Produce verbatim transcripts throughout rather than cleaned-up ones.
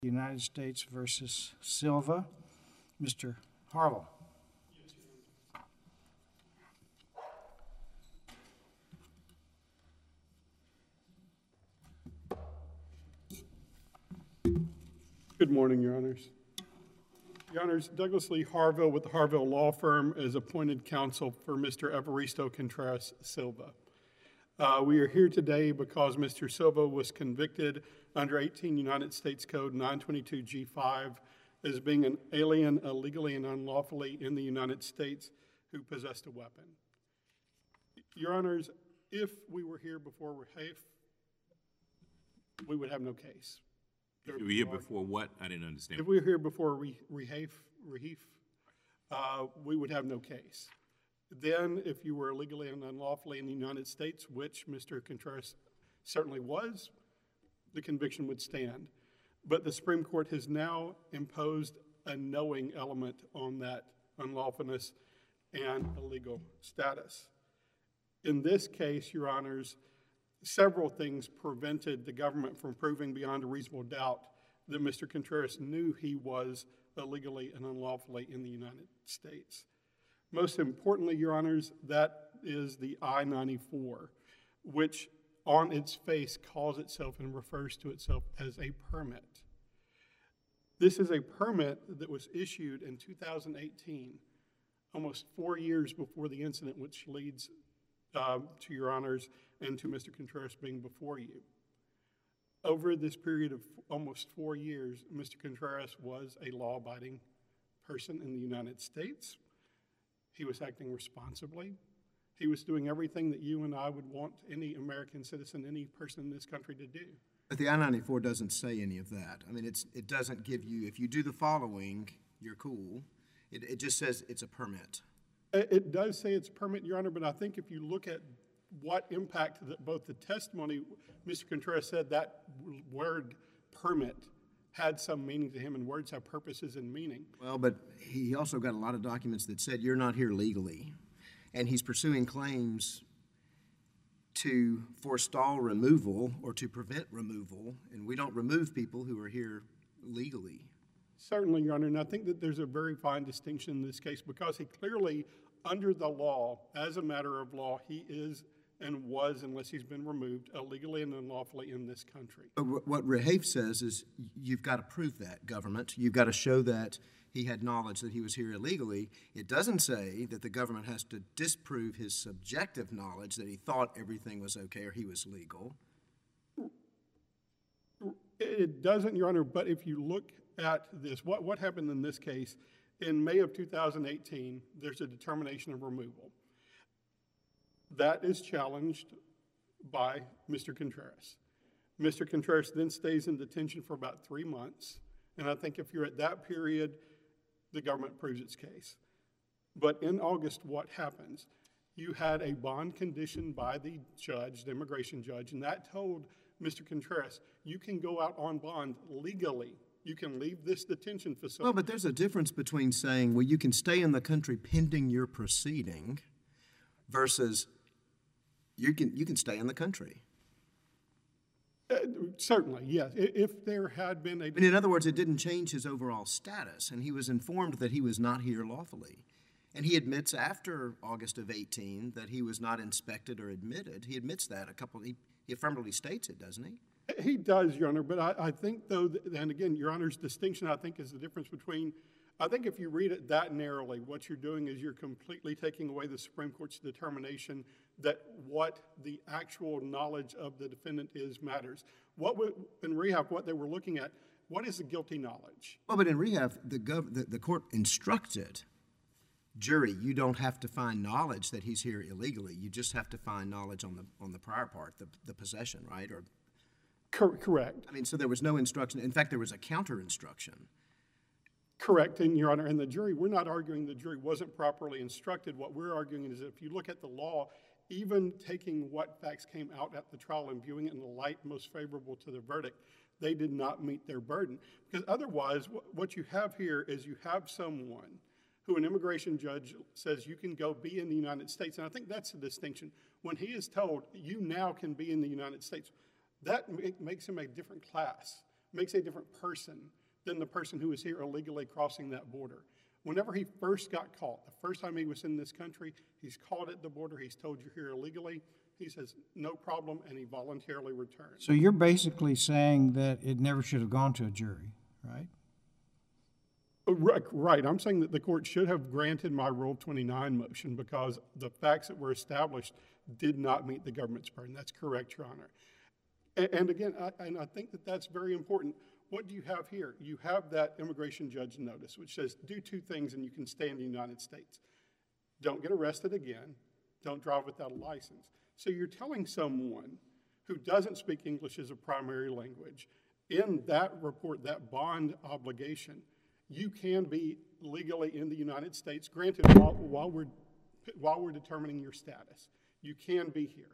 United States versus Silva. Mister Harville. Good morning, Your Honors. Your Honors, Douglas Lee Harville with the Harville Law Firm is appointed counsel for Mister Evaristo Contreras Silva. Uh, we are here today because Mister Silva was convicted under eighteen United States Code nine twenty-two G five as being an alien illegally and unlawfully in the United States who possessed a weapon. Your Honors, if we were here before Rahafe, we would have no case. If you were here before what? I didn't understand. If we were here before Rahafe, Rahafe, uh, we would have no case. Then, if you were illegally and unlawfully in the United States, which Mister Contreras certainly was, the conviction would stand. But the Supreme Court has now imposed a knowing element on that unlawfulness and illegal status. In this case, Your Honors, several things prevented the government from proving beyond a reasonable doubt that Mister Contreras knew he was illegally and unlawfully in the United States. Most importantly, Your Honors, that is the I ninety-four, which on its face calls itself and refers to itself as a permit. This is a permit that was issued in two thousand eighteen, almost four years before the incident, which leads uh, to Your Honors and to Mister Contreras being before you. Over this period of almost four years, Mister Contreras was a law-abiding person in the United States. He was acting responsibly. He was doing everything that you and I would want any American citizen, any person in this country to do. But the I ninety-four doesn't say any of that. I mean, it's, it doesn't give you, if you do the following, you're cool. It, it just says it's a permit. It, it does say it's a permit, Your Honor, but I think if you look at what impact that both the testimony, Mister Contreras said that word permit had some meaning to him, and words have purposes and meaning. Well, but he also got a lot of documents that said you're not here legally. And he's pursuing claims to forestall removal or to prevent removal, and we don't remove people who are here legally. Certainly, Your Honor, and I think that there's a very fine distinction in this case because he clearly, under the law, as a matter of law, he is and was, unless he's been removed, illegally and unlawfully in this country. But what Rahafe says is you've got to prove that, government. You've got to show that he had knowledge that he was here illegally. It doesn't say that the government has to disprove his subjective knowledge that he thought everything was okay or he was legal. It doesn't, Your Honor, but if you look at this, what, what happened in this case, in May of two thousand eighteen, there's a determination of removal. That is challenged by Mister Contreras. Mister Contreras then stays in detention for about three months, and I think if you're at that period, the government proves its case. But in August, what happens? You had a bond condition by the judge, the immigration judge, and that told Mister Contreras, you can go out on bond legally. You can leave this detention facility. Well, but there's a difference between saying, well, you can stay in the country pending your proceeding versus you can, you can stay in the country. Uh, certainly, yes. If there had been a... But in other words, it didn't change his overall status, and he was informed that he was not here lawfully. And he admits after August of eighteen that he was not inspected or admitted. He admits that a couple, he, he affirmatively states it, doesn't he? He does, Your Honor, but I, I think, though, that, and again, Your Honor's distinction, I think, is the difference between, I think if you read it that narrowly, what you're doing is you're completely taking away the Supreme Court's determination that what the actual knowledge of the defendant is matters. What we, in Rahafe, what they were looking at, what is the guilty knowledge? Well, but in Rahafe, the, gov- the, the court instructed, jury, you don't have to find knowledge that he's here illegally. You just have to find knowledge on the on the prior part, the, the possession, right? Or Cor- correct. I mean, so there was no instruction. In fact, there was a counter instruction. Correct, and Your Honor, and the jury, we're not arguing the jury wasn't properly instructed. What we're arguing is that if you look at the law, even taking what facts came out at the trial and viewing it in the light most favorable to the verdict, they did not meet their burden. Because otherwise, wh- what you have here is you have someone who an immigration judge says you can go be in the United States, and I think that's the distinction. When he is told, you now can be in the United States, that makes him a different class. makes a different person than the person who is here illegally crossing that border. Whenever he first got caught, the first time he was in this country, he's caught at the border, he's told you're here illegally, he says, no problem, and he voluntarily returns. So you're basically saying that it never should have gone to a jury, right? Right, right. I'm saying that the court should have granted my Rule twenty-nine motion because the facts that were established did not meet the government's burden. That's correct, Your Honor. And, and again, I, and I think that that's very important. What do you have here? You have that immigration judge notice, which says do two things and you can stay in the United States. Don't get arrested again. Don't drive without a license. So you're telling someone who doesn't speak English as a primary language, in that report, that bond obligation, you can be legally in the United States, granted while, while, we're, while we're determining your status. You can be here.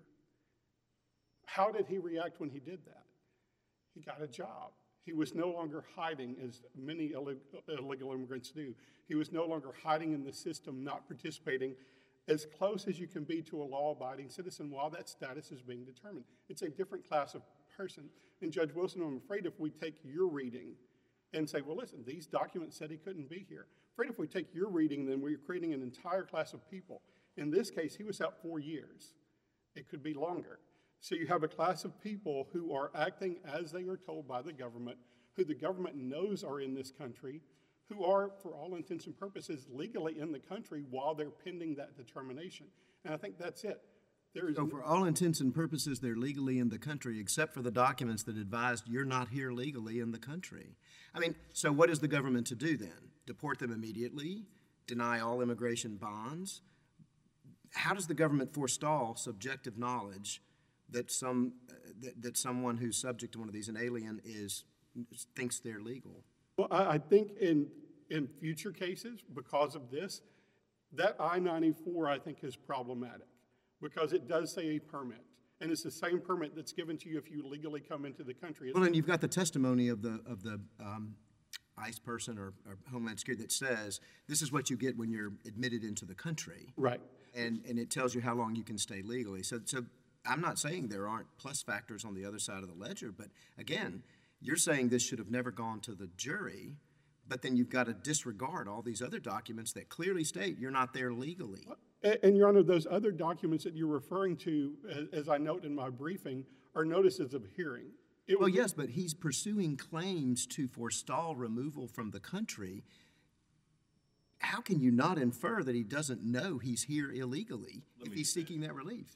How did he react when he did that? He got a job. He was no longer hiding, as many illegal immigrants do. He was no longer hiding in the system, not participating, as close as you can be to a law-abiding citizen while that status is being determined. It's a different class of person. And Judge Wilson, I'm afraid if we take your reading and say, well, listen, these documents said he couldn't be here. I'm afraid if we take your reading, then we're creating an entire class of people. In this case, he was out four years. It could be longer. So you have a class of people who are acting as they are told by the government, who the government knows are in this country, who are, for all intents and purposes, legally in the country while they're pending that determination. And I think that's it. There is So for all intents and purposes, they're legally in the country, except for the documents that advised you're not here legally in the country. I mean, so what is the government to do then? Deport them immediately? Deny all immigration bonds? How does the government forestall subjective knowledge that some uh, that, that someone who's subject to one of these, an alien, is thinks they're legal? Well, I, I think in in future cases, because of this, that I ninety-four I think is problematic because it does say a permit, and it's the same permit that's given to you if you legally come into the country. Well, and you've got the testimony of the of the um, ICE person or, or Homeland Security that says this is what you get when you're admitted into the country, Right. and and it tells you how long you can stay legally. So so I'm not saying there aren't plus factors on the other side of the ledger, but again, you're saying this should have never gone to the jury, but then you've got to disregard all these other documents that clearly state you're not there legally. And, and Your Honor, those other documents that you're referring to, as, as I note in my briefing, are notices of hearing. It Well, was- yes, but he's pursuing claims to forestall removal from the country. How can you not infer that he doesn't know he's here illegally if he's seeking that relief?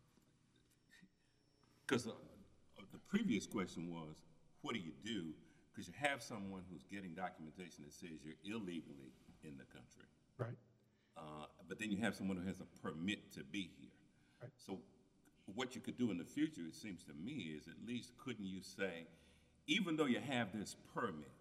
Because the, uh, the previous question was, what do you do? Because you have someone who's getting documentation that says you're illegally in the country. Right. Uh, but then you have someone who has a permit to be here. Right. So what you could do in the future, it seems to me, is at least couldn't you say, even though you have this permit,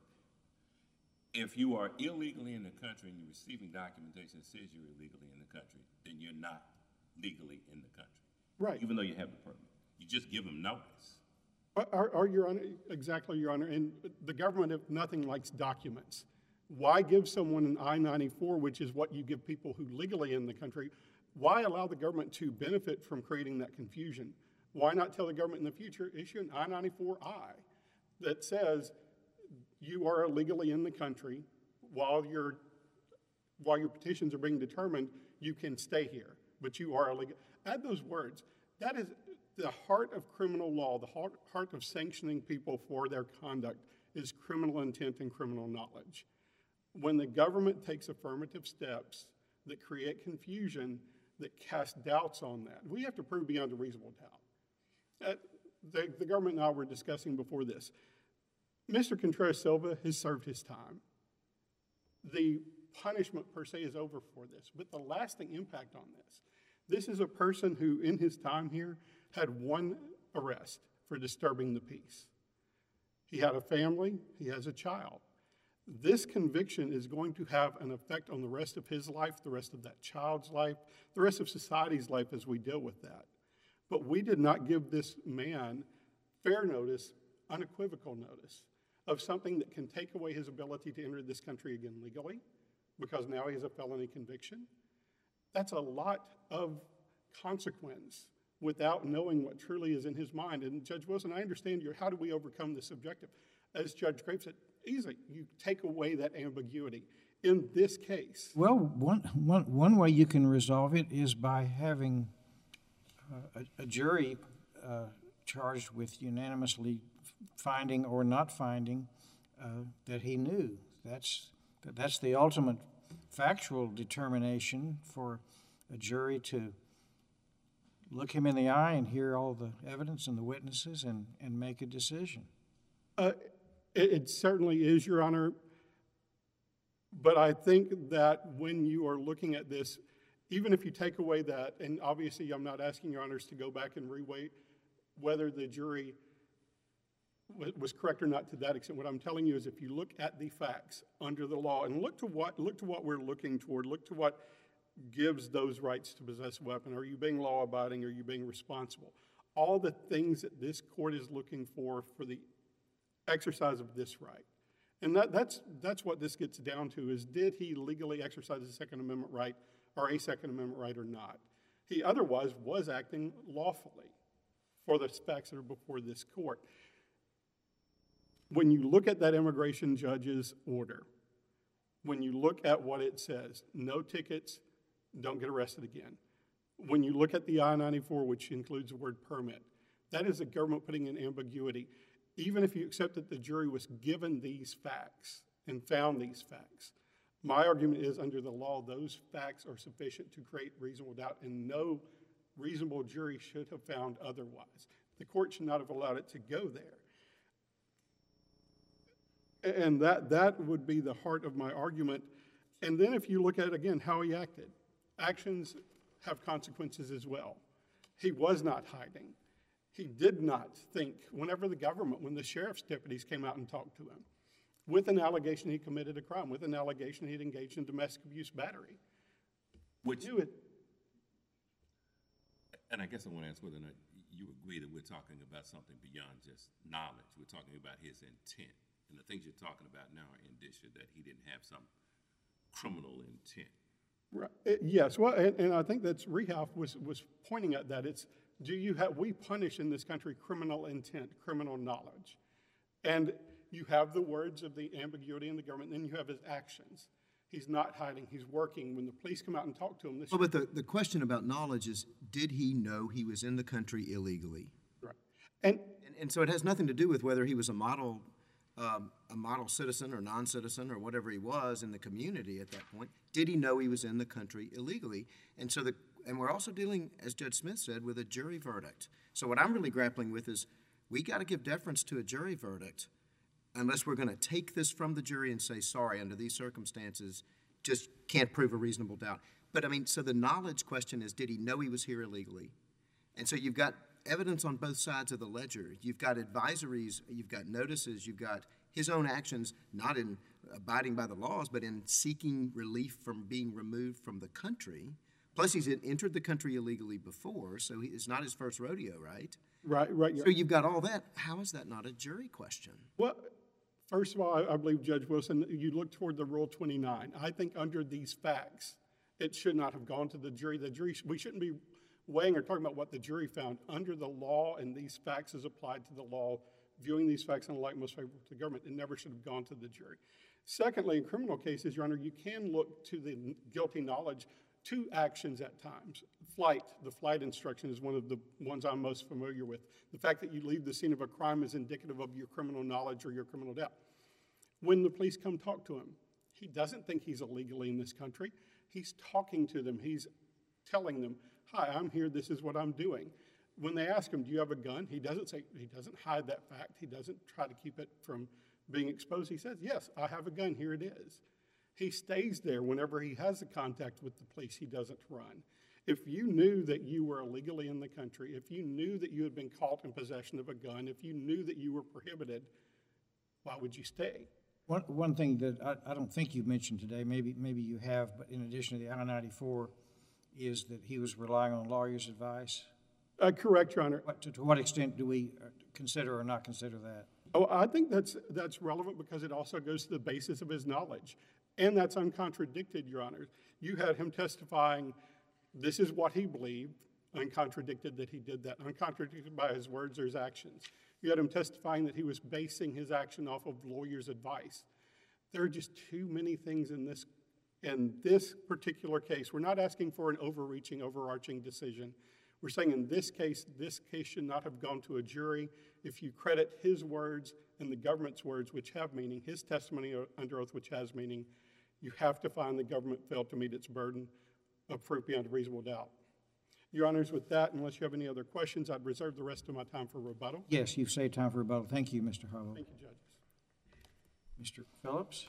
if you are illegally in the country and you're receiving documentation that says you're illegally in the country, then you're not legally in the country. Right. Even though you have the permit. You just give them notice. Are, are Your Honor, exactly, Your Honor, and the government, if nothing, likes documents. Why give someone an I ninety-four, which is what you give people who legally in the country, why allow the government to benefit from creating that confusion? Why not tell the government in the future, issue an I ninety-four I that says you are illegally in the country while your while your petitions are being determined, you can stay here, but you are illegal. Add those words. That is the heart of criminal law, the heart, heart of sanctioning people for their conduct is criminal intent and criminal knowledge. When the government takes affirmative steps that create confusion, that cast doubts on that, we have to prove beyond a reasonable doubt. Uh, the, the government and I were discussing before this. Mister Contreras Silva has served his time. The punishment per se is over for this, but the lasting impact on this, this is a person who in his time here had one arrest for disturbing the peace. He had a family, he has a child. This conviction is going to have an effect on the rest of his life, the rest of that child's life, the rest of society's life as we deal with that. But we did not give this man fair notice, unequivocal notice of something that can take away his ability to enter this country again legally, because now he has a felony conviction. That's a lot of consequence without knowing what truly is in his mind. And Judge Wilson, I understand your, how do we overcome this objective? as Judge Graves said, easily, you take away that ambiguity. In this case, Well, one, one, one way you can resolve it is by having uh, a, a jury uh, charged with unanimously finding or not finding uh, that he knew. That's, that's the ultimate factual determination for a jury to look him in the eye and hear all the evidence and the witnesses and, and make a decision. uh, it, it certainly is, Your Honor. But I think that when you are looking at this, even if you take away that, and obviously I'm not asking Your Honors to go back and reweigh whether the jury w- was correct or not to that extent. What I'm telling you is if you look at the facts under the law and look to what, look to what we're looking toward, look to what gives those rights to possess a weapon. Are you being law-abiding? Are you being responsible? All the things that this court is looking for for the exercise of this right. And that, that's, that's what this gets down to is did he legally exercise a Second Amendment right or a Second Amendment right or not? He otherwise was acting lawfully for the facts that are before this court. When you look at that immigration judge's order, when you look at what it says, no tickets, don't get arrested again. When you look at the I ninety-four, which includes the word permit, that is the government putting in ambiguity. Even if you accept that the jury was given these facts and found these facts, my argument is under the law, those facts are sufficient to create reasonable doubt, and no reasonable jury should have found otherwise. The court should not have allowed it to go there. And that, that would be the heart of my argument. And then if you look at, again, how he acted, actions have consequences as well. He was not hiding. He did not think, whenever the government, when the sheriff's deputies came out and talked to him, with an allegation he committed a crime, with an allegation he'd engaged in domestic abuse battery. Which, Knew it. and I guess I want to ask whether or not you agree that we're talking about something beyond just knowledge. We're talking about his intent. And the things you're talking about now are indicia that he didn't have some criminal intent. Right. Uh, Yes, well, and, and I think that's, Rehoff was, was pointing at that. It's, do you have, we punish in this country criminal intent, criminal knowledge. And you have the words of the ambiguity in the government, and then you have his actions. He's not hiding, he's working. When the police come out and talk to him, this Well, but the, the question about knowledge is, did he know he was in the country illegally? right. And And, and so it has nothing to do with whether he was a model, um, a model citizen or non-citizen or whatever he was in the community at that point. Did he know he was in the country illegally? And so the, and we're also dealing, as Judge Smith said, with a jury verdict. So what I'm really grappling with is, we got to give deference to a jury verdict unless we're going to take this from the jury and say, sorry, under these circumstances, just can't prove a reasonable doubt. But I mean, so the knowledge question is, did he know he was here illegally? And so you've got evidence on both sides of the ledger. You've got advisories, you've got notices, you've got his own actions, not in abiding by the laws, but in seeking relief from being removed from the country. Plus, he's entered the country illegally before, so he, it's not his first rodeo, right? right, right. So you've got all that. How is that not a jury question? Well, first of all, I, I believe, Judge Wilson, you look toward the Rule twenty-nine. I think under these facts, it should not have gone to the jury. The jury, we shouldn't be weighing or talking about what the jury found. Under the law and these facts as applied to the law, viewing these facts in the light most favorable to the government, it never should have gone to the jury. Secondly, in criminal cases, Your Honor, you can look to the guilty knowledge to actions at times. Flight, the flight instruction is one of the ones I'm most familiar with. The fact that you leave the scene of a crime is indicative of your criminal knowledge or your criminal doubt. When the police come talk to him, he doesn't think he's illegally in this country. He's talking to them. He's telling them, hi, I'm here, this is what I'm doing. When they ask him, do you have a gun? He doesn't say, he doesn't hide that fact. He doesn't try to keep it from being exposed. He says, yes, I have a gun, here it is. He stays there whenever he has a contact with the police, he doesn't run. If you knew that you were illegally in the country, if you knew that you had been caught in possession of a gun, if you knew that you were prohibited, why would you stay? One, one thing that I, I don't think you mentioned today, maybe, maybe you have, but in addition to the I ninety-four, is that he was relying on lawyers' advice. Uh, correct, Your Honor. What, to, to what extent do we uh, consider or not consider that? Oh, I think that's, that's relevant because it also goes to the basis of his knowledge. And that's uncontradicted, Your Honor. You had him testifying, this is what he believed, uncontradicted that he did that, uncontradicted by his words or his actions. You had him testifying that he was basing his action off of lawyers' advice. There are just too many things in this, in this particular case. We're not asking for an overreaching, overarching decision. We're saying in this case, this case should not have gone to a jury. If you credit his words and the government's words, which have meaning, his testimony under oath, which has meaning, you have to find the government failed to meet its burden of proof beyond a reasonable doubt. Your Honors, with that, unless you have any other questions, I'd reserve the rest of my time for rebuttal. Yes, you've saved time for rebuttal. Thank you, Mister Harlow. Thank you, judges. Mister Phillips?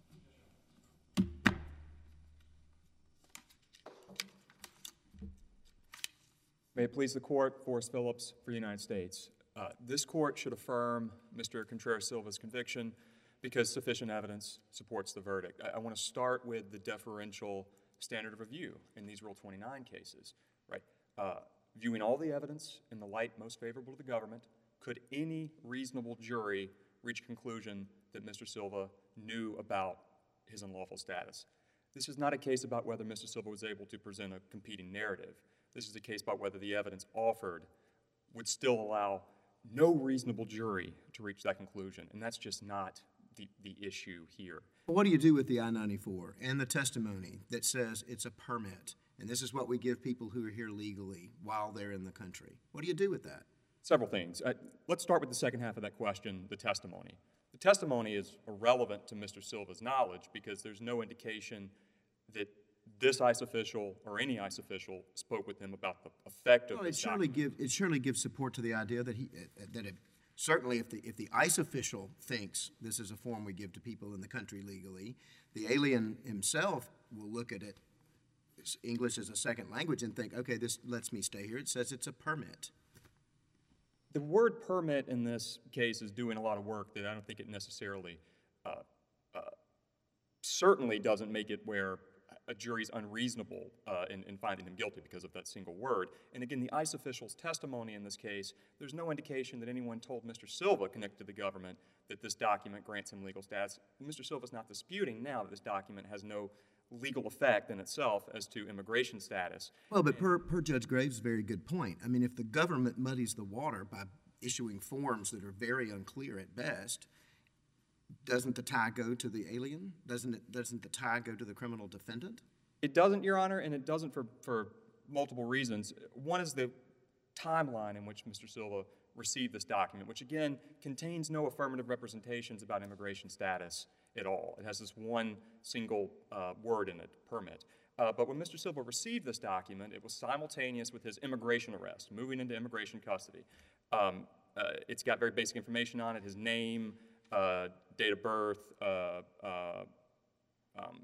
May it please the Court, Forrest Phillips for the United States. Uh, this Court should affirm Mister Contreras-Silva's conviction because sufficient evidence supports the verdict. I, I want to start with the deferential standard of review in these Rule twenty-nine cases, right? Uh, viewing all the evidence in the light most favorable to the government, could any reasonable jury reach a conclusion that Mister Silva knew about his unlawful status? This is not a case about whether Mister Silva was able to present a competing narrative. This is a case about whether the evidence offered would still allow no reasonable jury to reach that conclusion, and that's just not the, the issue here. Well, what do you do with the I ninety-four and the testimony that says it's a permit, and this is what we give people who are here legally while they're in the country? What do you do with that? Several things. Uh, let's start with the second half of that question, the testimony. The testimony is irrelevant to Mister Silva's knowledge because there's no indication that this ICE official or any ICE official spoke with him about the effect of Well, it this surely document. give, it surely gives support to the idea that he, uh, that it, certainly if the, if the ICE official thinks this is a form we give to people in the country legally, the alien himself will look at it, as English as a second language, and think, okay, this lets me stay here. It says it's a permit. The word permit in this case is doing a lot of work that I don't think it necessarily, uh, uh, certainly doesn't make it where a jury's unreasonable uh, in, in finding him guilty because of that single word. And again, the ICE official's testimony in this case, there's no indication that anyone told Mister Silva, connected to the government, that this document grants him legal status. Mister Silva's not disputing now that this document has no legal effect in itself as to immigration status. Well, but per, per Judge Graves' very good point, I mean, if the government muddies the water by issuing forms that are very unclear at best, doesn't the tie go to the alien? Doesn't it, doesn't the tie go to the criminal defendant? It doesn't, Your Honor, and it doesn't for, for multiple reasons. One is the timeline in which Mister Silva received this document, which again contains no affirmative representations about immigration status at all. It has this one single uh, word in it, permit. Uh, but when Mister Silva received this document, it was simultaneous with his immigration arrest, moving into immigration custody. Um, uh, it's got very basic information on it, his name, uh, date of birth, uh, uh, um,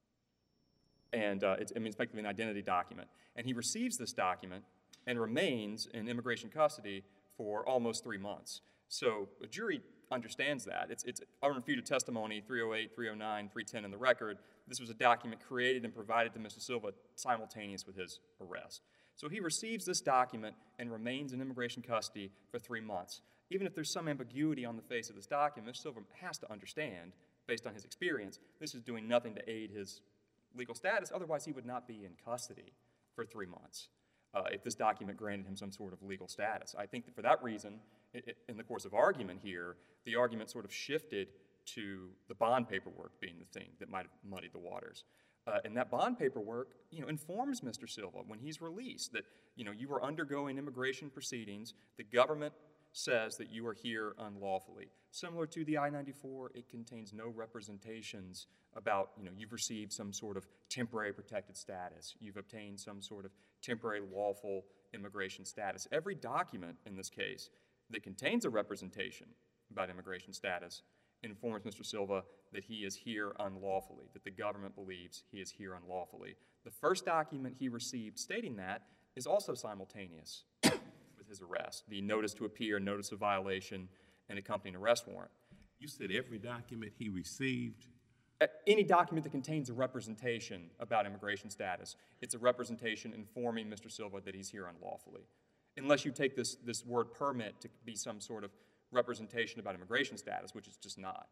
and uh, it's, I mean, it's effectively an identity document. And he receives this document and remains in immigration custody for almost three months. So a jury understands that. It's, it's unrefuted testimony, three oh eight, three oh nine, three ten in the record. This was a document created and provided to Mister Silva simultaneous with his arrest. So he receives this document and remains in immigration custody for three months. Even if there's some ambiguity on the face of this document, Mister Silva has to understand, based on his experience, this is doing nothing to aid his legal status. Otherwise, he would not be in custody for three months uh, if this document granted him some sort of legal status. I think that for that reason, it, it, in the course of argument here, the argument sort of shifted to the bond paperwork being the thing that might have muddied the waters. Uh, and that bond paperwork, you know, informs Mister Silva when he's released that, you know, you are undergoing immigration proceedings. The government says that you are here unlawfully. Similar to the I ninety-four, it contains no representations about, you know, you've received some sort of temporary protected status. You've obtained some sort of temporary lawful immigration status. Every document in this case that contains a representation about immigration status informs Mister Silva that he is here unlawfully, that the government believes he is here unlawfully. The first document he received stating that is also simultaneous with his arrest, the notice to appear, notice of violation, and accompanying arrest warrant. You said every document he received? Uh, Any document that contains a representation about immigration status, it's a representation informing Mister Silva that he's here unlawfully. Unless you take this, this word permit to be some sort of representation about immigration status, which it's just not.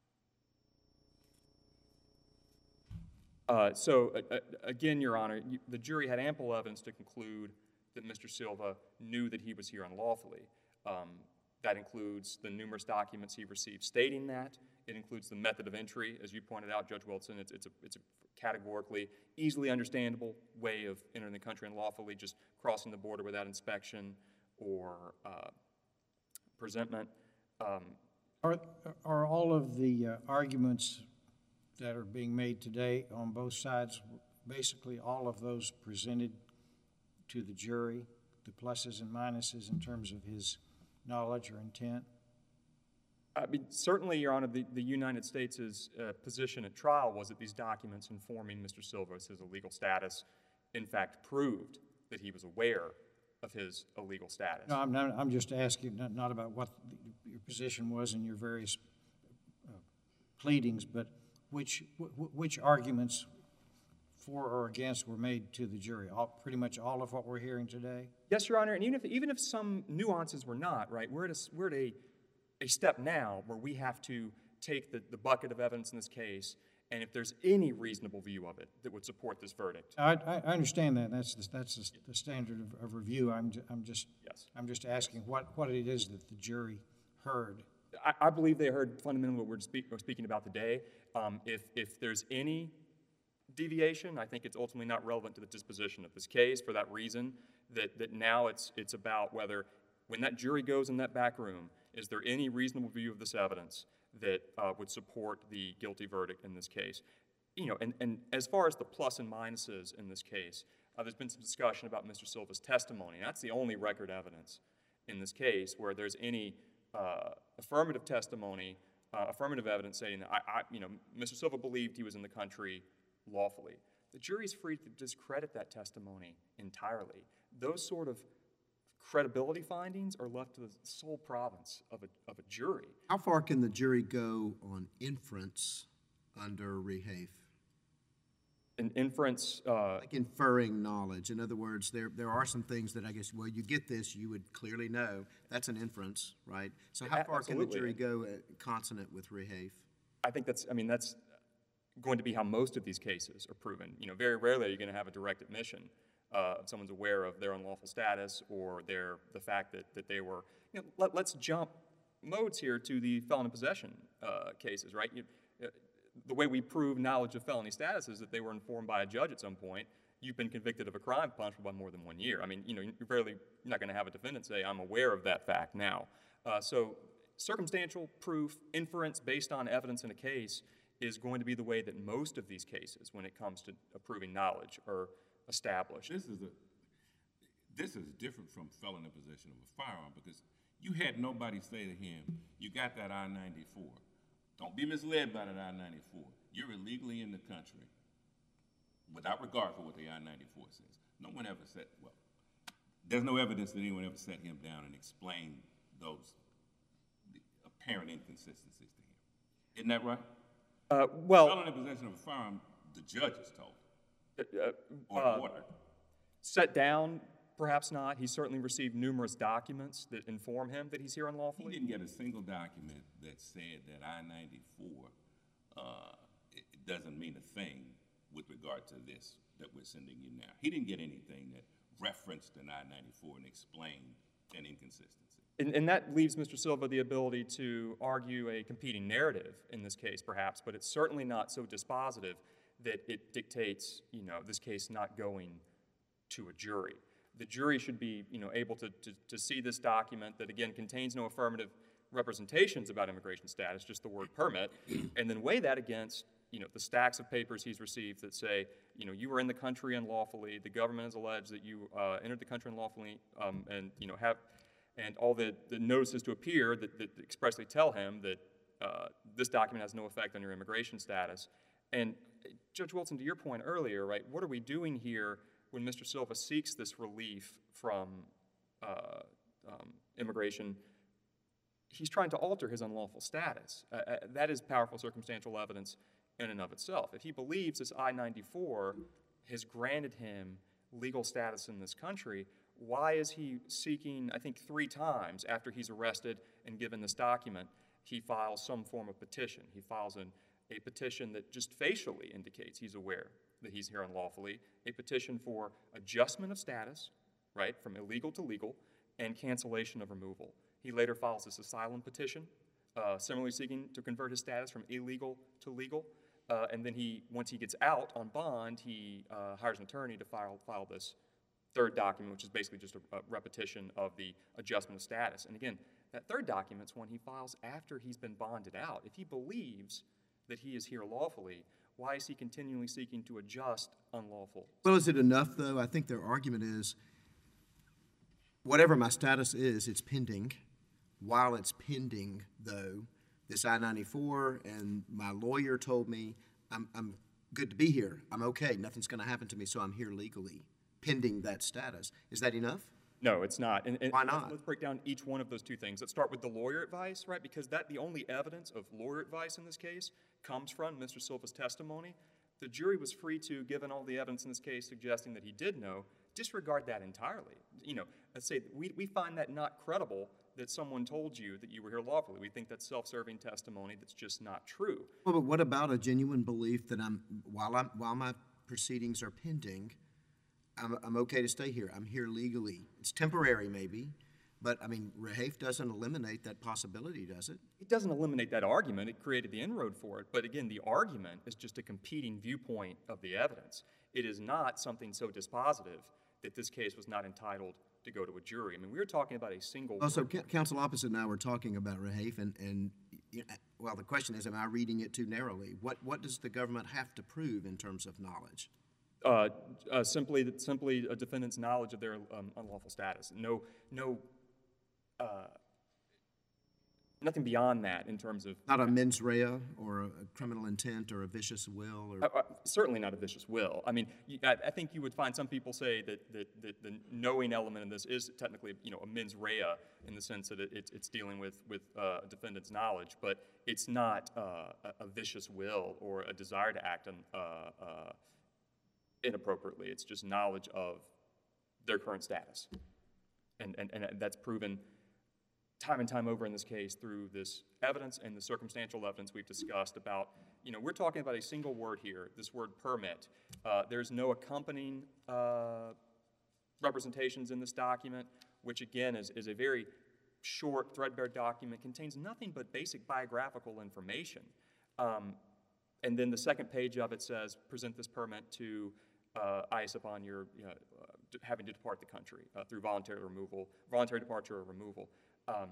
Uh, so, uh, uh, again, Your Honor, you, the jury had ample evidence to conclude that Mister Silva knew that he was here unlawfully. Um, That includes the numerous documents he received stating that. It includes the method of entry, as you pointed out, Judge Wilson. It's, it's, a, it's a categorically easily understandable way of entering the country unlawfully, just crossing the border without inspection or uh, presentment. Um, Are, are all of the uh, arguments that are being made today on both sides, basically all of those presented to the jury, the pluses and minuses in terms of his knowledge or intent? I mean, certainly, Your Honor, the, the United States' uh, position at trial was that these documents informing Mister Silva's his illegal status, in fact, proved that he was aware of his illegal status. No, I'm not, I'm just asking not, not about what the, your position was in your various uh, pleadings, but which wh- which arguments for or against were made to the jury. All, pretty much all of what we're hearing today. Yes, Your Honor, and even if even if some nuances were not, right, we're at a, we're at a, a step now where we have to take the, the bucket of evidence in this case, and if there's any reasonable view of it that would support this verdict. I, I I understand that. That's the, that's the, the standard of, of review. I'm ju- I'm just Yes. I'm just asking what, what it is that the jury heard. I, I believe they heard fundamentally what we're, speak, we're speaking about today. Um, if, if there's any deviation, I think it's ultimately not relevant to the disposition of this case for that reason, that, that now it's, it's about whether, when that jury goes in that back room, is there any reasonable view of this evidence that uh, would support the guilty verdict in this case? You know, and, and as far as the plus and minuses in this case, uh, there's been some discussion about Mister Silva's testimony. That's the only record evidence in this case where there's any uh, affirmative testimony, uh, affirmative evidence saying that, I, I, you know, Mister Silva believed he was in the country lawfully. The jury's free to discredit that testimony entirely. Those sort of credibility findings are left to the sole province of a, of a jury. How far can the jury go on inference under rehafe? An inference, uh, Like inferring knowledge. In other words, there, there are some things that I guess, well, you get this, you would clearly know. That's an inference, right? So how A- far can the absolutely. jury go uh, consonant with rehafe? I think that's, I mean, that's going to be how most of these cases are proven. You know, very rarely are you going to have a direct admission uh, if someone's aware of their unlawful status or their, the fact that, that they were, you know, let, let's jump modes here to the felon in possession uh, cases, right? You, uh, the way we prove knowledge of felony status is that they were informed by a judge at some point. You've been convicted of a crime punishable by more than one year. I mean, you know, you're rarely, you're not going to have a defendant say, I'm aware of that fact now. Uh, so circumstantial proof, inference based on evidence in a case is going to be the way that most of these cases, when it comes to proving knowledge, are established. This is a, this is different from felon in possession of a firearm because you had nobody say to him, you got that I ninety-four. Don't be misled by that I ninety-four. You're illegally in the country without regard for what the I ninety-four says. No one ever said, well, there's no evidence that anyone ever sat him down and explained those apparent inconsistencies to him. Isn't that right? Uh, well, Felon in possession of a firearm, the judge is told, uh, or uh, ordered. set down, perhaps not. He certainly received numerous documents that inform him that he's here He unlawfully. didn't get a single document that said that I ninety-four, uh, it, it doesn't mean a thing with regard to this that we're sending you now. He didn't get anything that referenced an I ninety-four and explained an inconsistency. And, and that leaves Mister Silva the ability to argue a competing narrative in this case, perhaps, but it's certainly not so dispositive that it dictates, you know, this case not going to a jury. The jury should be, you know, able to, to, to see this document that, again, contains no affirmative representations about immigration status, just the word permit, and then weigh that against, you know, the stacks of papers he's received that say, you know, you were in the country unlawfully, the government has alleged that you uh, entered the country unlawfully, um, and, you know, have, and all the, the notices to appear that, that expressly tell him that uh, this document has no effect on your immigration status. And Judge Wilson, to your point earlier, right, what are we doing here when Mister Silva seeks this relief from uh, um, immigration? He's trying to alter his unlawful status. Uh, uh, that is powerful circumstantial evidence in and of itself. If he believes this I ninety-four has granted him legal status in this country, why is he seeking, I think three times after he's arrested and given this document, he files some form of petition. He files an, a petition that just facially indicates he's aware that he's here unlawfully, a petition for adjustment of status, right, from illegal to legal, and cancellation of removal. He later files this asylum petition, uh, similarly seeking to convert his status from illegal to legal. Uh, and then he, once he gets out on bond, he uh, hires an attorney to file, file this third document, which is basically just a, a repetition of the adjustment of status. And again, that third document's one he files after he's been bonded out. If he believes that he is here lawfully, why is he continually seeking to adjust unlawful? Well, is it enough, though? I think their argument is, whatever my status is, it's pending. While it's pending, though, this I ninety-four, and my lawyer told me I'm, I'm good to be here. I'm okay. Nothing's going to happen to me, so I'm here legally, pending that status. Is that enough? No, it's not. And, and Why let's- not? Let's break down each one of those two things. Let's start with the lawyer advice, right? Because that the only evidence of lawyer advice in this case comes from Mister Silva's testimony. The jury was free to, given all the evidence in this case suggesting that he did know, disregard that entirely. You know, let's say we, we find that not credible that someone told you that you were here lawfully. We think that's self-serving testimony that's just not true. Well, but what about a genuine belief that I'm, while I'm, while my proceedings are pending, I'm, I'm okay to stay here. I'm here legally. It's temporary, maybe, but I mean, Rehafe doesn't eliminate that possibility, does it? It doesn't eliminate that argument. It created the inroad for it. But again, the argument is just a competing viewpoint of the evidence. It is not something so dispositive that this case was not entitled to go to a jury. I mean, we were talking about a single. Also, ca- counsel opposite and I were talking about Rehafe, and, and you know, well, the question is, am I reading it too narrowly? What, what does the government have to prove in terms of knowledge? Uh, uh, simply, simply a defendant's knowledge of their um, unlawful status. No, no, uh, nothing beyond that in terms of. Not a mens rea or a criminal intent or a vicious will or. Uh, uh, certainly not a vicious will. I mean, you, I, I think you would find some people say that, that, that the knowing element in this is technically, you know, a mens rea in the sense that it, it's, it's dealing with, with uh, a defendant's knowledge, but it's not uh, a, a vicious will or a desire to act on, uh, uh, inappropriately. It's just knowledge of their current status. And, and, and that's proven time and time over in this case through this evidence and the circumstantial evidence we've discussed about, you know, we're talking about a single word here, this word permit. Uh, there's no accompanying uh, representations in this document, which again is, is a very short, threadbare document, contains nothing but basic biographical information. Um, and then the second page of it says, present this permit to uh, ICE upon your you know, uh, having to depart the country uh, through voluntary removal, voluntary departure or removal. Um,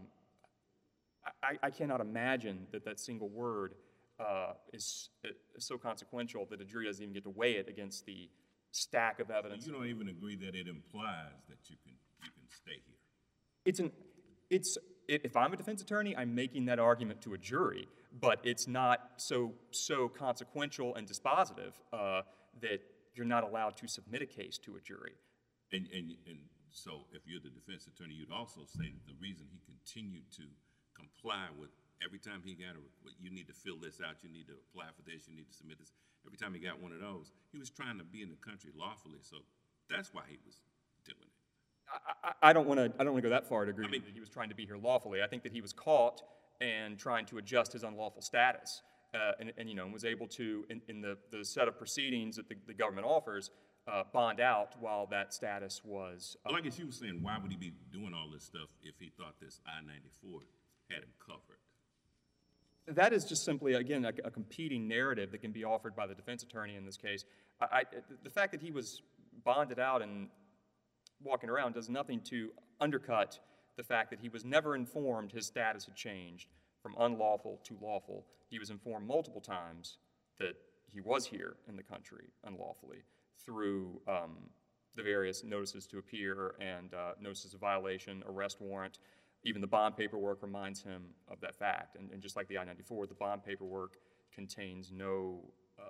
I, I cannot imagine that that single word uh, is, is so consequential that a jury doesn't even get to weigh it against the stack of evidence. You don't even agree that it implies that you can, you can stay here. It's an, it's, if I'm a defense attorney, I'm making that argument to a jury, but it's not so, so consequential and dispositive uh, that you're not allowed to submit a case to a jury. And, and, and so if you're the defense attorney, you'd also say that the reason he continued to comply with every time he got a, you need to fill this out, you need to apply for this, you need to submit this, every time he got one of those, he was trying to be in the country lawfully, so that's why he was doing it. I, I don't want to. I don't want to go that far to agree I mean- that he was trying to be here lawfully. I think that he was caught and trying to adjust his unlawful status, uh, and, and you know, was able to, in, in the, the set of proceedings that the, the government offers, uh, bond out while that status was. Uh, Well, I guess you were saying, why would he be doing all this stuff if he thought this I ninety-four had him covered? That is just simply, again, a, a competing narrative that can be offered by the defense attorney in this case. I, I, the fact that he was bonded out and walking around does nothing to undercut the fact that he was never informed his status had changed from unlawful to lawful. He was informed multiple times that he was here in the country unlawfully through um, the various notices to appear and uh, notices of violation, arrest warrant. Even the bond paperwork reminds him of that fact. And, and just like the I ninety-four, the bond paperwork contains no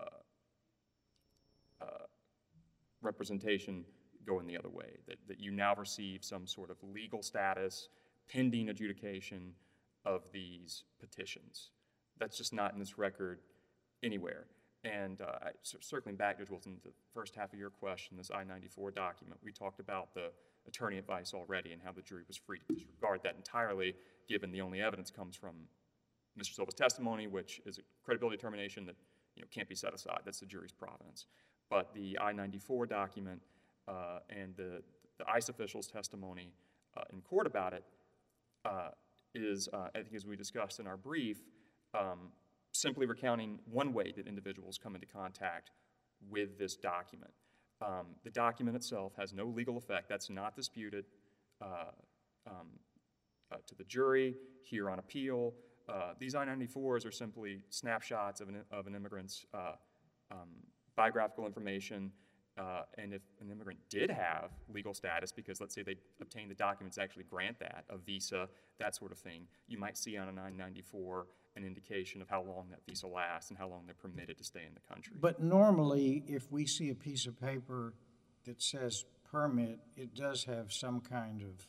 uh, uh, representation going the other way, that, that you now receive some sort of legal status pending adjudication of these petitions. That's just not in this record anywhere. And uh, I- c- circling back, Judge Wilson, to the first half of your question, this I ninety-four document, we talked about the attorney advice already and how the jury was free to disregard that entirely, given the only evidence comes from Mister Silva's testimony, which is a credibility determination that you know, can't be set aside. That's the jury's providence. But the I ninety-four document uh, and the, the ICE official's testimony uh, in court about it uh, is, uh, I think as we discussed in our brief, um, simply recounting one way that individuals come into contact with this document. Um, the document itself has no legal effect. That's not disputed uh, um, uh, to the jury, here on appeal. Uh, these I ninety-fours are simply snapshots of an, of an immigrant's uh, um, biographical information. Uh, and if an immigrant did have legal status, because let's say they obtained the documents that actually grant that, a visa, that sort of thing, you might see on a nine ninety-four an indication of how long that visa lasts and how long they're permitted to stay in the country. But normally, if we see a piece of paper that says permit, it does have some kind of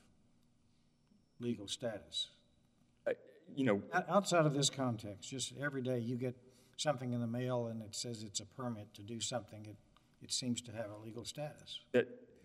legal status. Uh, you know, O- Outside of this context, just every day you get something in the mail and it says it's a permit to do something, it, it seems to have a legal status. that,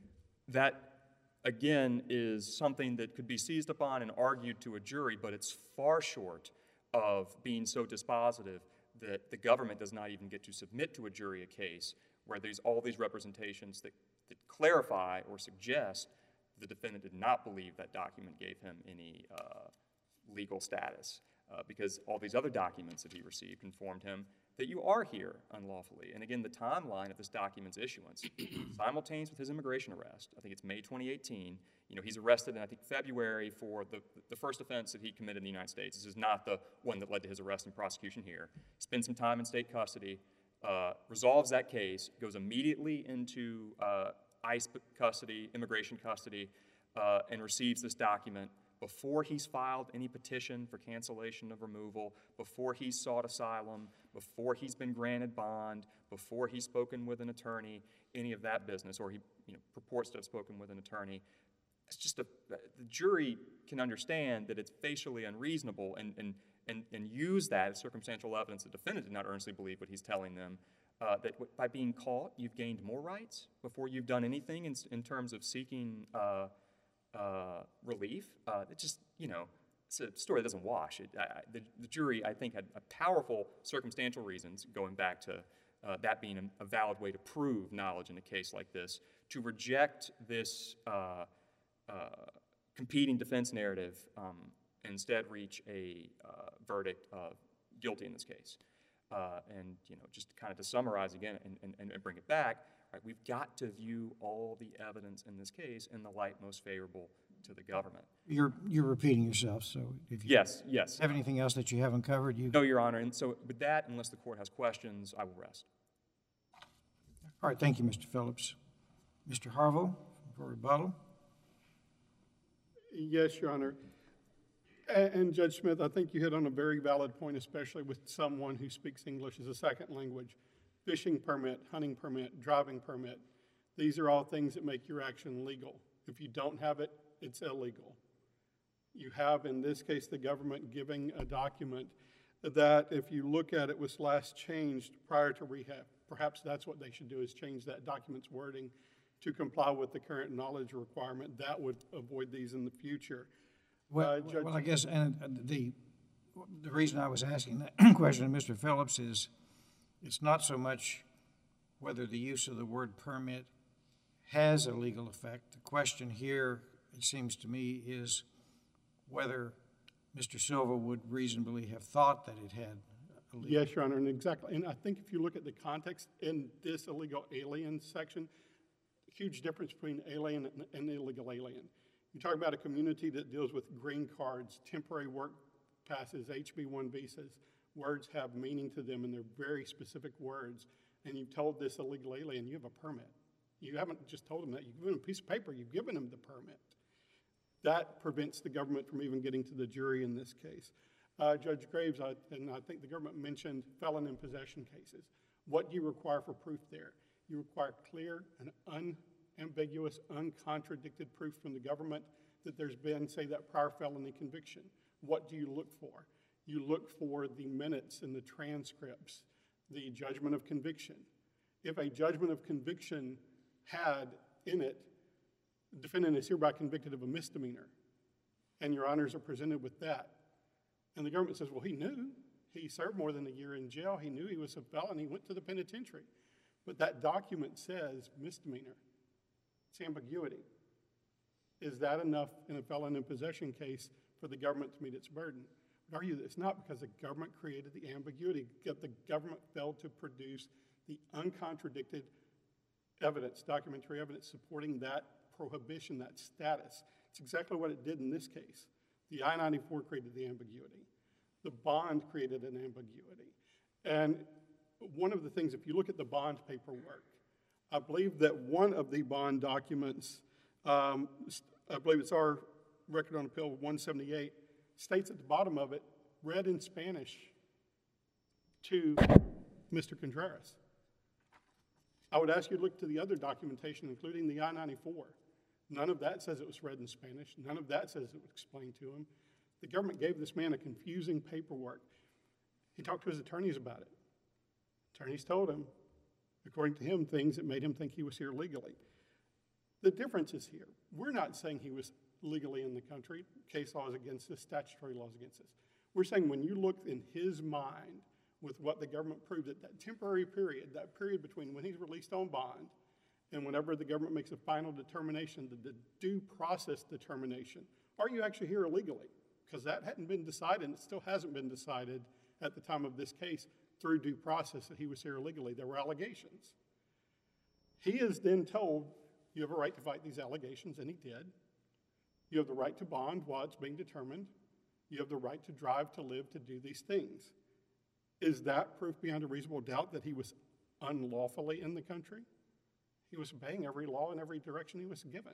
that again is something that could be seized upon and argued to a jury, but it's far short of being so dispositive that the government does not even get to submit to a jury a case where there's all these representations that, that clarify or suggest the defendant did not believe that document gave him any uh, legal status, uh, because all these other documents that he received informed him that you are here unlawfully. And again, the timeline of this document's issuance, simultaneous with his immigration arrest, I think it's May twenty eighteen, you know, he's arrested in, I think, February for the, the first offense that he committed in the United States. This is not the one that led to his arrest and prosecution here. Spends some time in state custody, uh, resolves that case, goes immediately into uh, ICE custody, immigration custody, uh, and receives this document before he's filed any petition for cancellation of removal, before he's sought asylum, before he's been granted bond, before he's spoken with an attorney, any of that business, or he you know, purports to have spoken with an attorney. It's just a, the jury can understand that it's facially unreasonable and, and, and, and use that as circumstantial evidence. The defendant did not earnestly believe what he's telling them, uh, that w by being caught, you've gained more rights before you've done anything in, in terms of seeking uh, uh, relief. Uh, it just, you know, it's a story that doesn't wash. It, I, the, the jury, I think, had a powerful circumstantial reasons, going back to uh, that being a, a valid way to prove knowledge in a case like this, to reject this uh, Uh, competing defense narrative um, and instead reach a uh, verdict of guilty in this case. Uh, and, you know, just kind of to summarize again and, and, and bring it back, right, we've got to view all the evidence in this case in the light most favorable to the government. You're, you're repeating yourself, so if you Yes, yes. have anything else that you haven't covered, you... No, Your Honor. And so with that, unless the court has questions, I will rest. All right, thank you, Mister Phillips. Mister Harville, for rebuttal. Yes, Your Honor. And, and Judge Smith, I think you hit on a very valid point, especially with someone who speaks English as a second language. Fishing permit, hunting permit, driving permit, these are all things that make your action legal. If you don't have it, it's illegal. You have, in this case, the government giving a document that, if you look at it, was last changed prior to rehab. Perhaps that's what they should do, is change that document's wording to comply with the current knowledge requirement. That would avoid these in the future. Well, Uh, Judge- well, I guess, and uh, the, the reason I was asking that question to Mister Phillips is, it's not so much whether the use of the word permit has a legal effect. The question here, it seems to me, is whether Mister Silva would reasonably have thought that it had a legal. Yes, Your Honor, and exactly. And I think if you look at the context in this illegal alien section, huge difference between alien and, and illegal alien. You talk about a community that deals with green cards, temporary work passes, H B one visas. Words have meaning to them, and they're very specific words. And you've told this illegal alien, you have a permit. You haven't just told them that. You've given them a piece of paper. You've given them the permit. That prevents the government from even getting to the jury in this case. Uh, Judge Graves, I, and I think the government mentioned felon in possession cases. What do you require for proof there? You require clear and unambiguous, uncontradicted proof from the government that there's been, say, that prior felony conviction. What do you look for? You look for the minutes and the transcripts, the judgment of conviction. If a judgment of conviction had in it, the defendant is hereby convicted of a misdemeanor, and your honors are presented with that, and the government says, well, he knew. He served more than a year in jail. He knew he was a felon. He went to the penitentiary. But that document says misdemeanor. It's ambiguity. Is that enough in a felon in possession case for the government to meet its burden. I would argue that it's not because the government created the ambiguity, that the government failed to produce the uncontradicted evidence, documentary evidence supporting that prohibition, that status. It's exactly what it did in this case. The I ninety-four created the ambiguity. The bond created an ambiguity. And one of the things, if you look at the bond paperwork, I believe that one of the bond documents, um, I believe it's our record on appeal one seventy-eight, states at the bottom of it, read in Spanish to Mister Contreras. I would ask you to look to the other documentation, including the I ninety-four. None of that says it was read in Spanish. None of that says it was explained to him. The government gave this man a confusing paperwork. He talked to his attorneys about it. Attorneys told him, according to him, things that made him think he was here legally. The difference is here. We're not saying he was legally in the country. Case law is against this, statutory law is against this. We're saying when you look in his mind with what the government proved at that temporary period, that period between when he's released on bond and whenever the government makes a final determination, the, the due process determination, are you actually here illegally? Because that hadn't been decided, and it still hasn't been decided at the time of this case through due process that he was here illegally. There were allegations. He is then told, you have a right to fight these allegations, and he did. You have the right to bond while it's being determined. You have the right to drive, to live, to do these things. Is that proof beyond a reasonable doubt that he was unlawfully in the country? He was obeying every law in every direction he was given.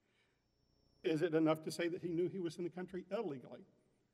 Is it enough to say that he knew he was in the country illegally?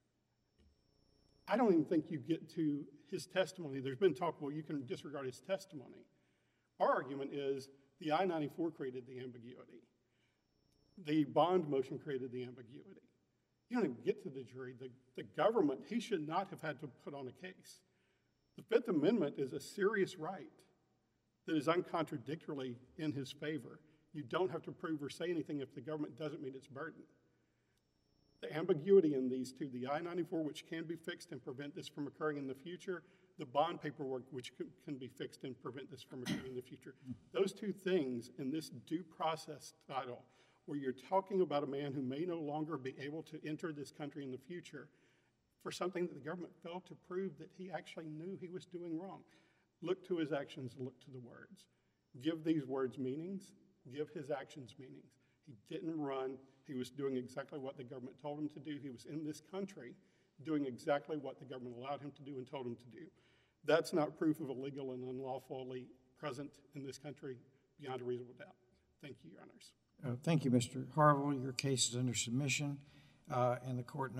I don't even think you get to his testimony. There's been talk, well, you can disregard his testimony. Our argument is the I ninety-four created the ambiguity. The bond motion created the ambiguity. You don't even get to the jury. The, the government, he should not have had to put on a case. The Fifth Amendment is a serious right that is uncontradictorily in his favor. You don't have to prove or say anything if the government doesn't meet its burden. The ambiguity in these two, the I ninety-four, which can be fixed and prevent this from occurring in the future, the bond paperwork, which can be fixed and prevent this from occurring in the future. Those two things in this due process title, where you're talking about a man who may no longer be able to enter this country in the future for something that the government failed to prove that he actually knew he was doing wrong. Look to his actions, look to the words. Give these words meanings, give his actions meanings. He didn't run. He was doing exactly what the government told him to do. He was in this country doing exactly what the government allowed him to do and told him to do. That's not proof of illegal and unlawfully present in this country beyond a reasonable doubt. Thank you, Your Honors. Uh, Thank you, Mister Harville. Your case is under submission, uh, and the court